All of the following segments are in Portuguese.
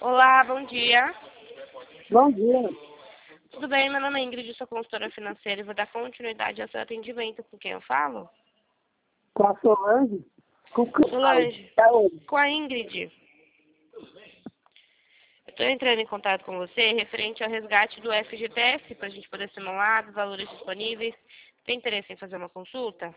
Olá, bom dia. Bom dia. Tudo bem? Meu nome é Ingrid, sou consultora financeira e vou dar continuidade ao seu atendimento. Com quem eu falo? Com a Solange? Com quem falo? Solange. Tá onde? Com a Ingrid. Eu estou entrando em contato com você referente ao resgate do FGTS para a gente poder simular os valores disponíveis. Tem interesse em fazer uma consulta?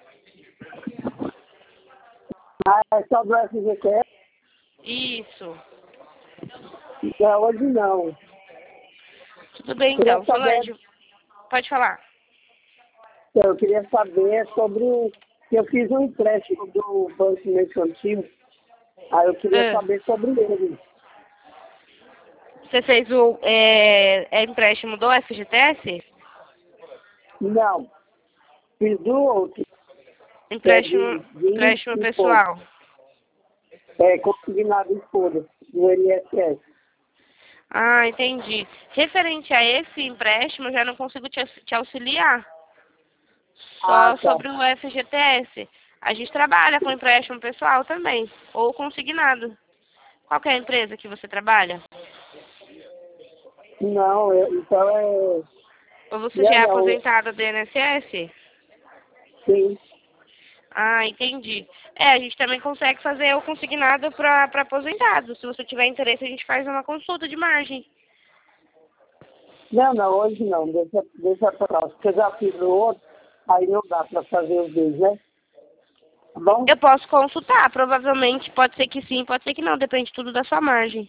Ah, é só do FGTS? Isso. Não, hoje não. Tudo bem Queria então. saber, Solange, pode falar. eu queria saber sobre que eu fiz um empréstimo do Banco Mercantil. Aí eu queria Ah, saber sobre ele. você fez o empréstimo do FGTS? Não, fiz do outro, que é Empréstimo, de 20 empréstimo e pouco. pessoal. É consignado em folha, do INSS. Ah, entendi. Referente a esse empréstimo, eu já não consigo te auxiliar. Ah, Só tá. sobre o FGTS. A gente trabalha com empréstimo pessoal também, ou consignado. Qual que é a empresa que você trabalha? Não, então é... Ou você já é Não, aposentado do INSS? sim. Ah, entendi. A gente também consegue fazer o consignado para aposentado. Se você tiver interesse, a gente faz uma consulta de margem. Não, hoje não, deixa pra lá, porque eu já fiz o outro, aí não dá pra fazer os dois, né? Tá bom? Eu posso consultar, provavelmente pode ser que sim, pode ser que não, depende tudo da sua margem.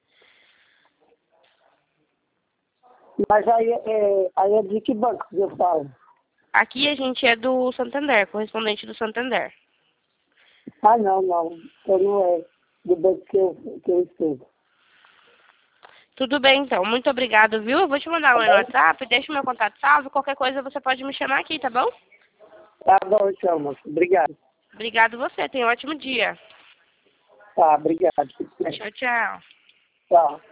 Mas aí é de que banco que eu falo? Aqui a gente é do Santander, correspondente do Santander. Ah, não, então não é do banco que eu estou. Tudo bem, então. Muito obrigado, viu? Eu vou te mandar Tá um no bom? WhatsApp, deixa o meu contato salvo. Qualquer coisa você pode me chamar aqui, tá bom? Tá bom, então, moço. Obrigado. Obrigado você. Tenha um ótimo dia. Tá, obrigado. Tchau, tchau. Tchau.